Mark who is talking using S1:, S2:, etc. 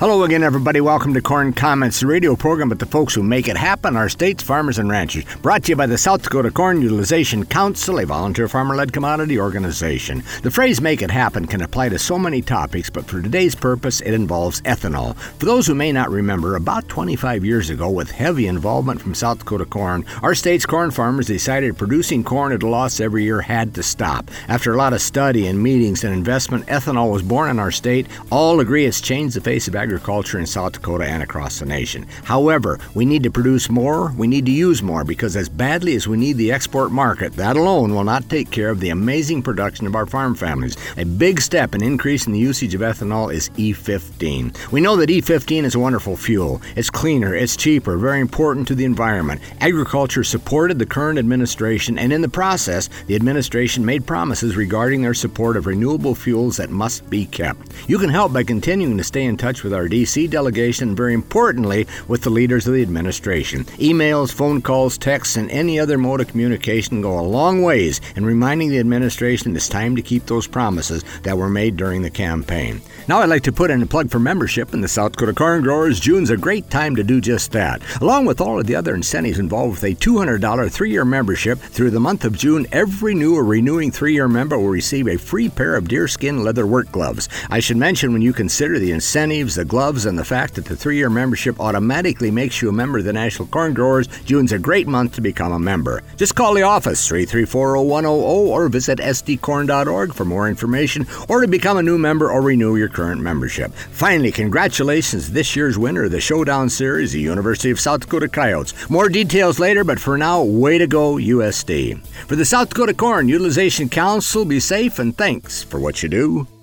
S1: Hello again, everybody. Welcome to Corn Comments, the radio program with the folks who make it happen, our state's farmers and ranchers. Brought to you by the South Dakota Corn Utilization Council, a volunteer farmer-led commodity organization. The phrase "make it happen" can apply to so many topics, but for today's purpose, it involves ethanol. For those who may not remember, about 25 years ago, with heavy involvement from South Dakota Corn, our state's corn farmers decided producing corn at a loss every year had to stop. After a lot of study and meetings and investment, ethanol was born in our state. All agree it's changed the face of agriculture in South Dakota and across the nation. However, we need to produce more, we need to use more, because as badly as we need the export market, that alone will not take care of the amazing production of our farm families. A big step in increasing the usage of ethanol is E15. We know that E15 is a wonderful fuel. It's cleaner, it's cheaper, very important to the environment. Agriculture supported the current administration, and in the process, the administration made promises regarding their support of renewable fuels that must be kept. You can help by continuing to stay in touch with our D.C. delegation, and very importantly, with the leaders of the administration. Emails, phone calls, texts, and any other mode of communication go a long ways in reminding the administration it's time to keep those promises that were made during the campaign. Now I'd like to put in a plug for membership in the South Dakota Corn Growers. June's a great time to do just that. Along with all of the other incentives involved with a $200 3-year membership through the month of June, every new or renewing 3-year member will receive a free pair of deerskin leather work gloves. I should mention, when you consider the incentives, the gloves, and the fact that the 3-year membership automatically makes you a member of the National Corn Growers, June's a great month to become a member. Just call the office, 334-0100, or visit sdcorn.org for more information, or to become a new member or renew your current membership. Finally, congratulations to this year's winner of the Showdown Series, the University of South Dakota Coyotes. More details later, but for now, way to go, USD. For the South Dakota Corn Utilization Council, be safe and thanks for what you do.